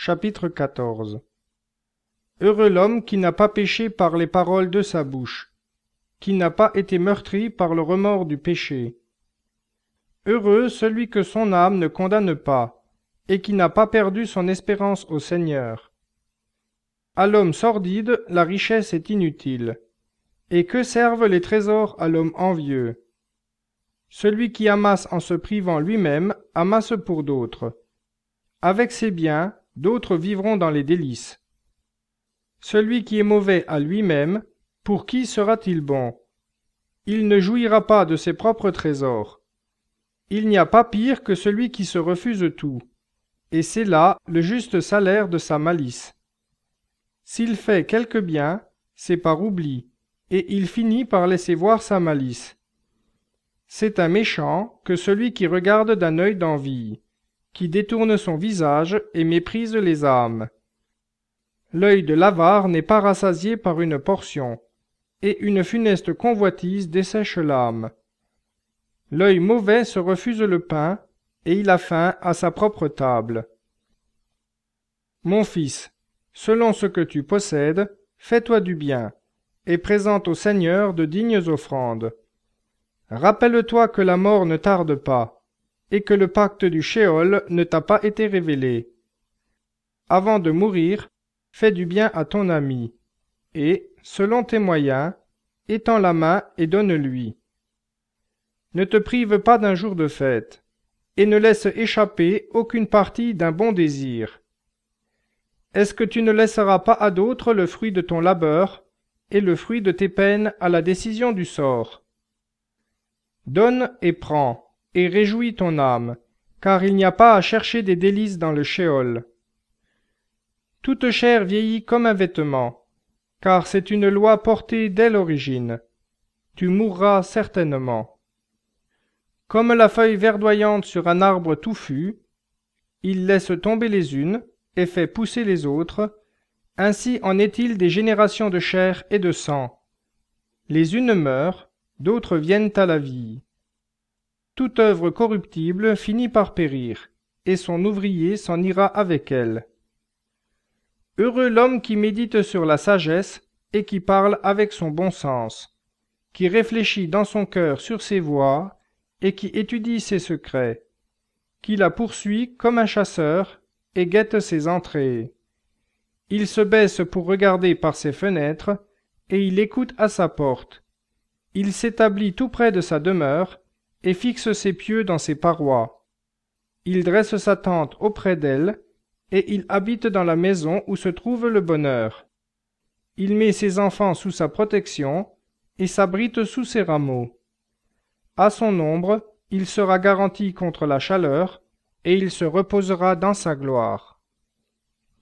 Chapitre 14. Heureux l'homme qui n'a pas péché par les paroles de sa bouche, qui n'a pas été meurtri par le remords du péché. Heureux celui que son âme ne condamne pas, et qui n'a pas perdu son espérance au Seigneur. À l'homme sordide, la richesse est inutile. Et que servent les trésors à l'homme envieux? Celui qui amasse en se privant lui-même, amasse pour d'autres. Avec ses biens, d'autres vivront dans les délices. Celui qui est mauvais à lui-même, pour qui sera-t-il bon? Il ne jouira pas de ses propres trésors. Il n'y a pas pire que celui qui se refuse tout, et c'est là le juste salaire de sa malice. S'il fait quelque bien, c'est par oubli, et il finit par laisser voir sa malice. C'est un méchant que celui qui regarde d'un œil d'envie, qui détourne son visage et méprise les âmes. L'œil de l'avare n'est pas rassasié par une portion, et une funeste convoitise dessèche l'âme. L'œil mauvais se refuse le pain, et il a faim à sa propre table. Mon fils, selon ce que tu possèdes, fais-toi du bien, et présente au Seigneur de dignes offrandes. Rappelle-toi que la mort ne tarde pas, et que le pacte du Shéol ne t'a pas été révélé. Avant de mourir, fais du bien à ton ami, et, selon tes moyens, étends la main et donne-lui. Ne te prive pas d'un jour de fête, et ne laisse échapper aucune partie d'un bon désir. Est-ce que tu ne laisseras pas à d'autres le fruit de ton labeur, et le fruit de tes peines à la décision du sort? Donne et prends, et réjouis ton âme, car il n'y a pas à chercher des délices dans le Shéol. Toute chair vieillit comme un vêtement, car c'est une loi portée dès l'origine. Tu mourras certainement. Comme la feuille verdoyante sur un arbre touffu, il laisse tomber les unes et fait pousser les autres, ainsi en est-il des générations de chair et de sang. Les unes meurent, d'autres viennent à la vie. Toute œuvre corruptible finit par périr, et son ouvrier s'en ira avec elle. Heureux l'homme qui médite sur la sagesse et qui parle avec son bon sens, qui réfléchit dans son cœur sur ses voies et qui étudie ses secrets, qui la poursuit comme un chasseur et guette ses entrées. Il se baisse pour regarder par ses fenêtres et il écoute à sa porte. Il s'établit tout près de sa demeure et fixe ses pieux dans ses parois. Il dresse sa tente auprès d'elle et il habite dans la maison où se trouve le bonheur. Il met ses enfants sous sa protection et s'abrite sous ses rameaux. À son ombre, il sera garanti contre la chaleur et il se reposera dans sa gloire.